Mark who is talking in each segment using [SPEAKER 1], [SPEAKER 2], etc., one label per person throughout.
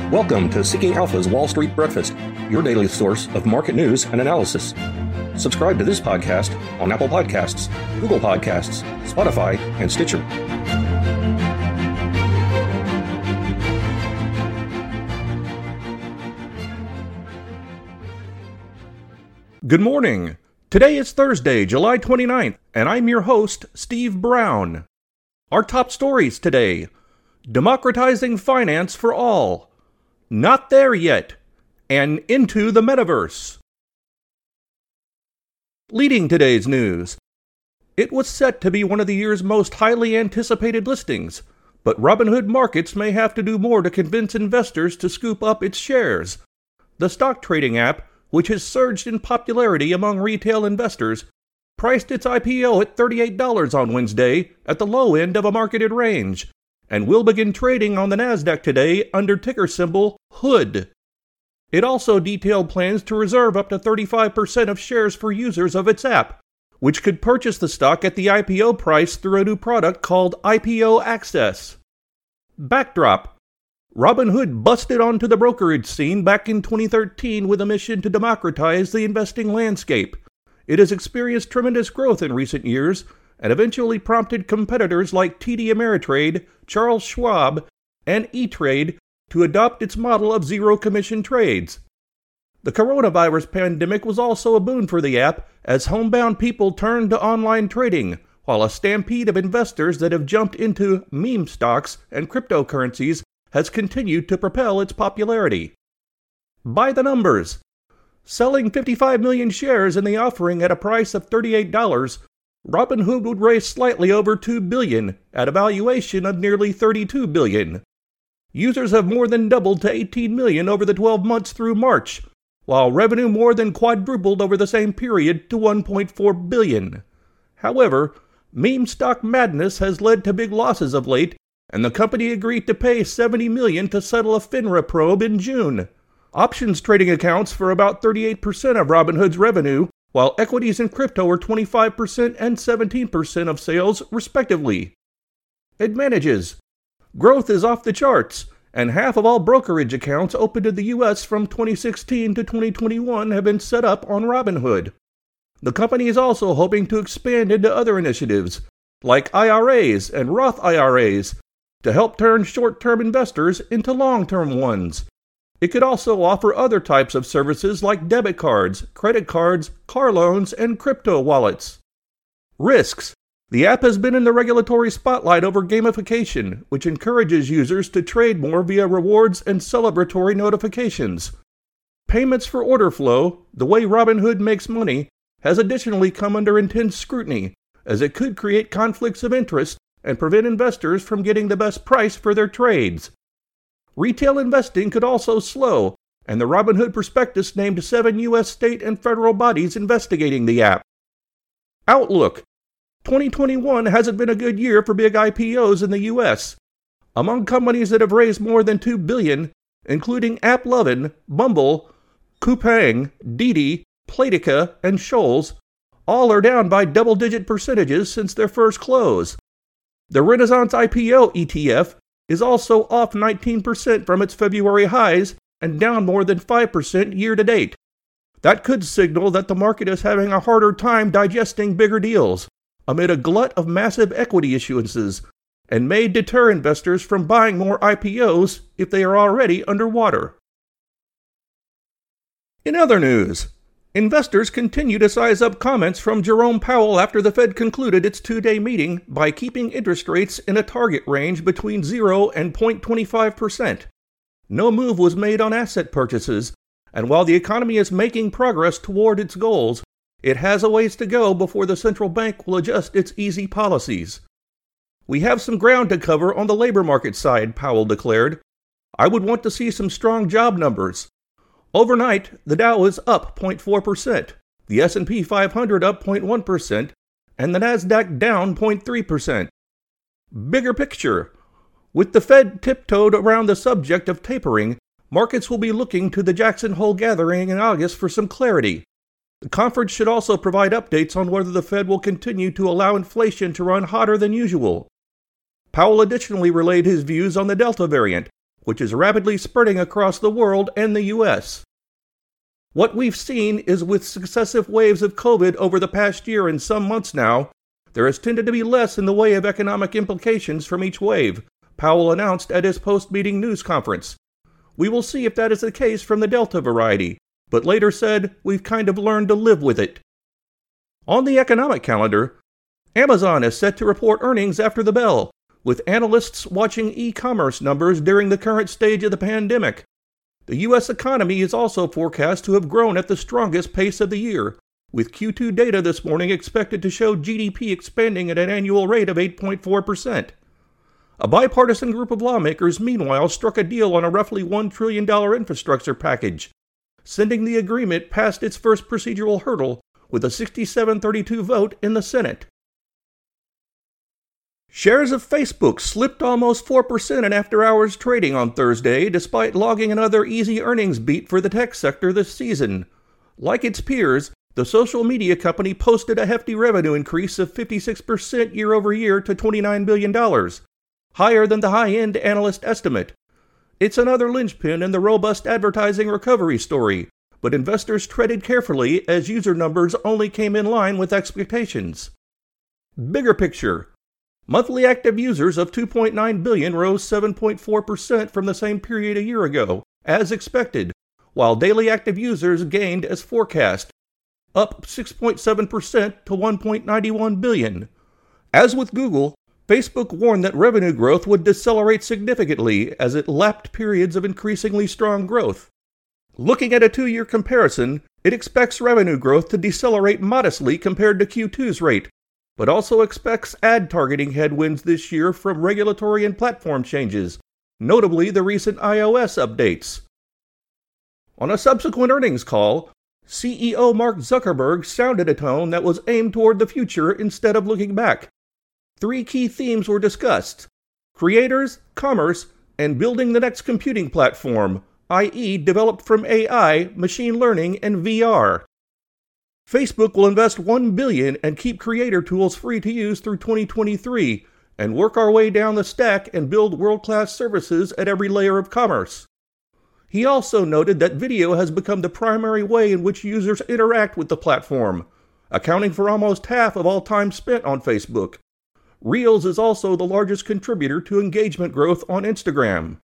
[SPEAKER 1] Welcome to Seeking Alpha's Wall Street Breakfast, your daily source of market news and analysis. Subscribe to this podcast on Apple Podcasts, Google Podcasts, Spotify, and Stitcher. Good morning. Today is Thursday, July 29th, and I'm your host, Steve Brown. Our top stories today: democratizing finance for all, not there yet, and into the metaverse. Leading today's news, it was set to be one of the year's most highly anticipated listings, but Robinhood Markets may have to do more to convince investors to scoop up its shares. The stock trading app, which has surged in popularity among retail investors, priced its IPO at $38 on Wednesday at the low end of a marketed range, and will begin trading on the Nasdaq today under ticker symbol HOOD. It also detailed plans to reserve up to 35% of shares for users of its app, which could purchase the stock at the IPO price through a new product called IPO Access. Backdrop: Robinhood busted onto the brokerage scene back in 2013 with a mission to democratize the investing landscape. It has experienced tremendous growth in recent years, and eventually prompted competitors like TD Ameritrade, Charles Schwab, and E-Trade to adopt its model of zero-commission trades. The coronavirus pandemic was also a boon for the app, as homebound people turned to online trading, while a stampede of investors that have jumped into meme stocks and cryptocurrencies has continued to propel its popularity. By the numbers: selling 55 million shares in the offering at a price of $38, Robinhood would raise slightly over $2 billion at a valuation of nearly $32 billion. Users have more than doubled to 18 million over the 12 months through March, while revenue more than quadrupled over the same period to $1.4 billion. However, meme stock madness has led to big losses of late, and the company agreed to pay $70 million to settle a FINRA probe in June. Options trading accounts for about 38% of Robinhood's revenue, while equities and crypto are 25% and 17% of sales, respectively. Advantages: growth is off the charts, and half of all brokerage accounts opened in the U.S. from 2016 to 2021 have been set up on Robinhood. The company is also hoping to expand into other initiatives, like IRAs and Roth IRAs, to help turn short-term investors into long-term ones. It could also offer other types of services like debit cards, credit cards, car loans, and crypto wallets. Risks: the app has been in the regulatory spotlight over gamification, which encourages users to trade more via rewards and celebratory notifications. Payments for order flow, the way Robinhood makes money, has additionally come under intense scrutiny, as it could create conflicts of interest and prevent investors from getting the best price for their trades. Retail investing could also slow, and the Robinhood prospectus named 7 U.S. state and federal bodies investigating the app. Outlook: 2021 hasn't been a good year for big IPOs in the U.S. Among companies that have raised more than $2 billion, including AppLovin, Bumble, Coupang, Didi, Playtika, and Shoals, all are down by double-digit percentages since their first close. The Renaissance IPO ETF is also off 19% from its February highs and down more than 5% year-to-date. That could signal that the market is having a harder time digesting bigger deals amid a glut of massive equity issuances, and may deter investors from buying more IPOs if they are already underwater. In other news, investors continue to size up comments from Jerome Powell after the Fed concluded its two-day meeting by keeping interest rates in a target range between 0 and 0.25%. No move was made on asset purchases, and while the economy is making progress toward its goals, it has a ways to go before the central bank will adjust its easy policies. "We have some ground to cover on the labor market side," Powell declared. "I would want to see some strong job numbers." Overnight, the Dow is up 0.4%, the S&P 500 up 0.1%, and the Nasdaq down 0.3%. Bigger picture: with the Fed tiptoed around the subject of tapering, markets will be looking to the Jackson Hole gathering in August for some clarity. The conference should also provide updates on whether the Fed will continue to allow inflation to run hotter than usual. Powell additionally relayed his views on the Delta variant, which is rapidly spreading across the world and the US. What we've seen is with successive waves of COVID over the past year and some months now, there has tended to be less in the way of economic implications from each wave, Powell announced at his post-meeting news conference. We will see if that is the case from the Delta variety, but later said, we've kind of learned to live with it. On the economic calendar, Amazon is set to report earnings after the bell, with analysts watching e-commerce numbers during the current stage of the pandemic. The U.S. economy is also forecast to have grown at the strongest pace of the year, with Q2 data this morning expected to show GDP expanding at an annual rate of 8.4%. A bipartisan group of lawmakers, meanwhile, struck a deal on a roughly $1 trillion infrastructure package, sending the agreement past its first procedural hurdle with a 67-32 vote in the Senate. Shares of Facebook slipped almost 4% in after-hours trading on Thursday, despite logging another easy earnings beat for the tech sector this season. Like its peers, the social media company posted a hefty revenue increase of 56% year-over-year to $29 billion, higher than the high-end analyst estimate. It's another linchpin in the robust advertising recovery story, but investors treaded carefully as user numbers only came in line with expectations. Bigger picture. Monthly active users of 2.9 billion rose 7.4% from the same period a year ago, as expected, while daily active users gained as forecast, up 6.7% to 1.91 billion. As with Google, Facebook warned that revenue growth would decelerate significantly as it lapped periods of increasingly strong growth. Looking at a 2-year comparison, it expects revenue growth to decelerate modestly compared to Q2's rate, but also expects ad targeting headwinds this year from regulatory and platform changes, notably the recent iOS updates. On a subsequent earnings call, CEO Mark Zuckerberg sounded a tone that was aimed toward the future instead of looking back. 3 key themes were discussed: creators, commerce, and building the next computing platform, i.e. developed from AI, machine learning, and VR. Facebook will invest $1 billion and keep creator tools free to use through 2023, and work our way down the stack and build world-class services at every layer of commerce. He also noted that video has become the primary way in which users interact with the platform, accounting for almost half of all time spent on Facebook. Reels is also the largest contributor to engagement growth on Instagram.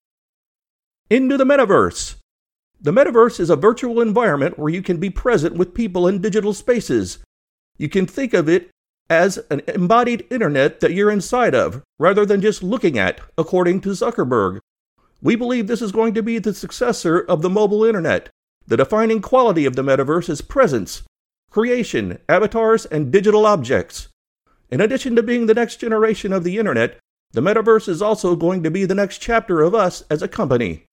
[SPEAKER 1] Into the metaverse. The metaverse is a virtual environment where you can be present with people in digital spaces. You can think of it as an embodied internet that you're inside of, rather than just looking at, according to Zuckerberg. We believe this is going to be the successor of the mobile internet. The defining quality of the metaverse is presence, creation, avatars, and digital objects. In addition to being the next generation of the internet, the metaverse is also going to be the next chapter of us as a company.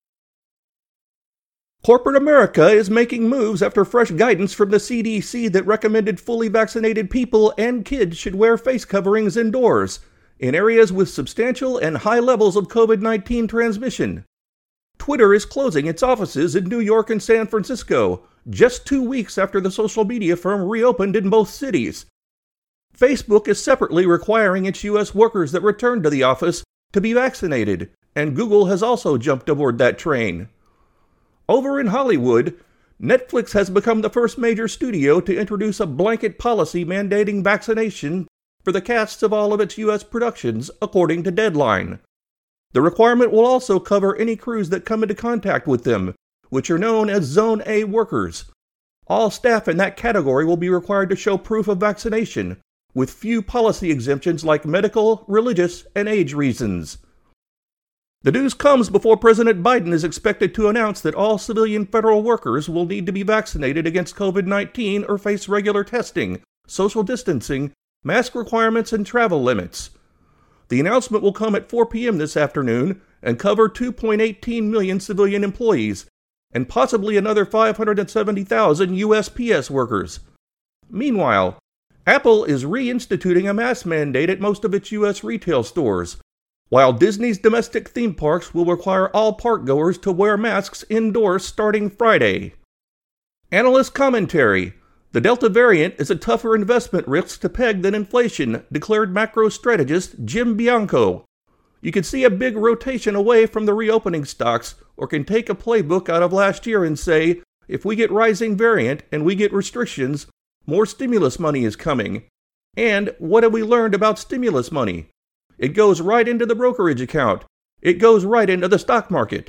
[SPEAKER 1] Corporate America is making moves after fresh guidance from the CDC that recommended fully vaccinated people and kids should wear face coverings indoors, in areas with substantial and high levels of COVID-19 transmission. Twitter is closing its offices in New York and San Francisco, just 2 weeks after the social media firm reopened in both cities. Facebook is separately requiring its U.S. workers that return to the office to be vaccinated, and Google has also jumped aboard that train. Over in Hollywood, Netflix has become the first major studio to introduce a blanket policy mandating vaccination for the casts of all of its U.S. productions, according to Deadline. The requirement will also cover any crews that come into contact with them, which are known as Zone A workers. All staff in that category will be required to show proof of vaccination, with few policy exemptions like medical, religious, and age reasons. The news comes before President Biden is expected to announce that all civilian federal workers will need to be vaccinated against COVID-19 or face regular testing, social distancing, mask requirements, and travel limits. The announcement will come at 4 p.m. this afternoon and cover 2.18 million civilian employees and possibly another 570,000 USPS workers. Meanwhile, Apple is reinstituting a mask mandate at most of its U.S. retail stores, while Disney's domestic theme parks will require all parkgoers to wear masks indoors starting Friday. Analyst commentary: the Delta variant is a tougher investment risk to peg than inflation, declared macro strategist Jim Bianco. you could see a big rotation away from the reopening stocks, or can take a playbook out of last year and say, if we get rising variant and we get restrictions, more stimulus money is coming. And what have we learned about stimulus money? It goes right into the brokerage account. It goes right into the stock market.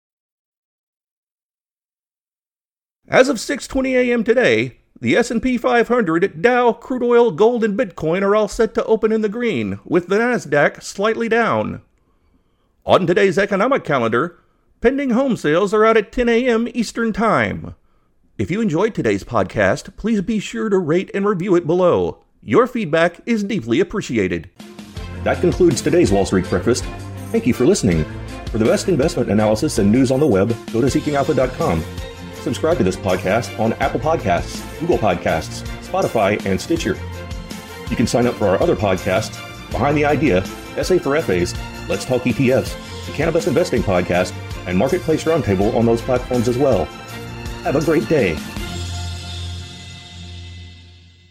[SPEAKER 1] As of 6:20 a.m. today, the S&P 500, Dow, crude oil, gold, and Bitcoin are all set to open in the green, with the Nasdaq slightly down. On today's economic calendar, pending home sales are out at 10 a.m. Eastern Time. If you enjoyed today's podcast, please be sure to rate and review it below. Your feedback is deeply appreciated. That concludes today's Wall Street Breakfast. Thank you for listening. For the best investment analysis and news on the web, go to seekingalpha.com. Subscribe to this podcast on Apple Podcasts, Google Podcasts, Spotify, and Stitcher. You can sign up for our other podcasts, Behind the Idea, SA for FAs, Let's Talk ETFs, the Cannabis Investing Podcast, and Marketplace Roundtable on those platforms as well. Have a great day.